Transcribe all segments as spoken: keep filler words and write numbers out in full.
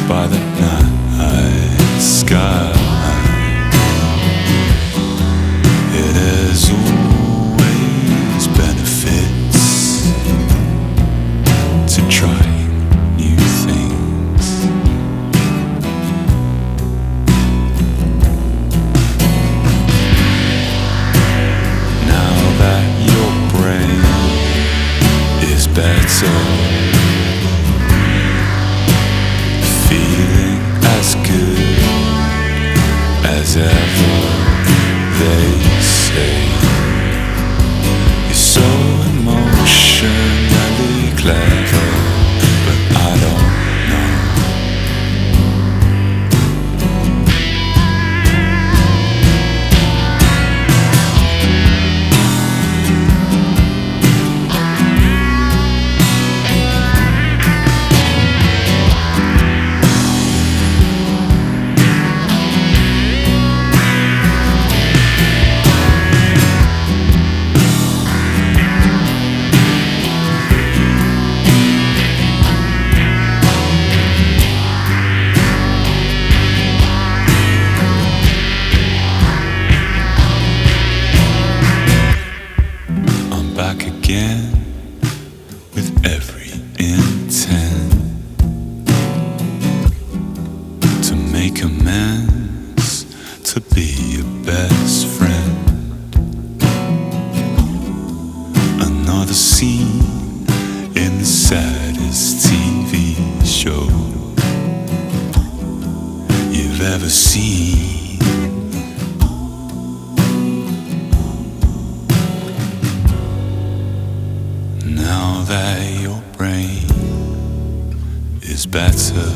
by the night sky. It has always benefits to try new things. Now that your brain is better, feeling as good as ever, they say. You're so emotionally clever, but I don't know. Back again with every intent to make amends, to be your best friend. Another scene in the saddest T V show you've ever seen. Now that your brain is better,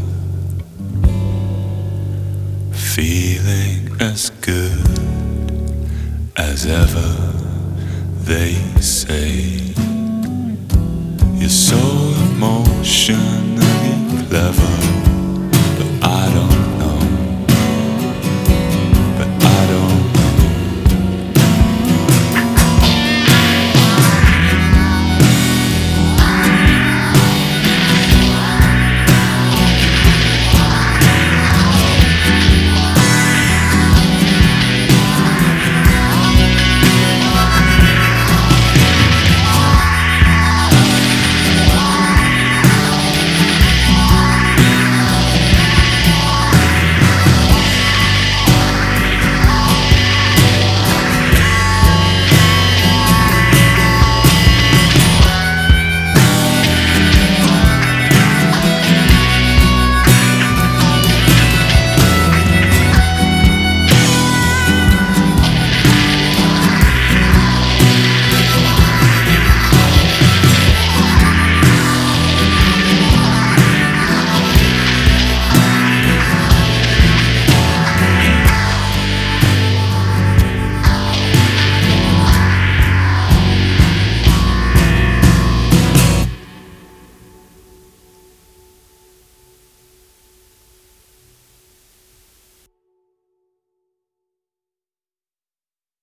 feeling as good as ever, they say. You're so emotionally clever,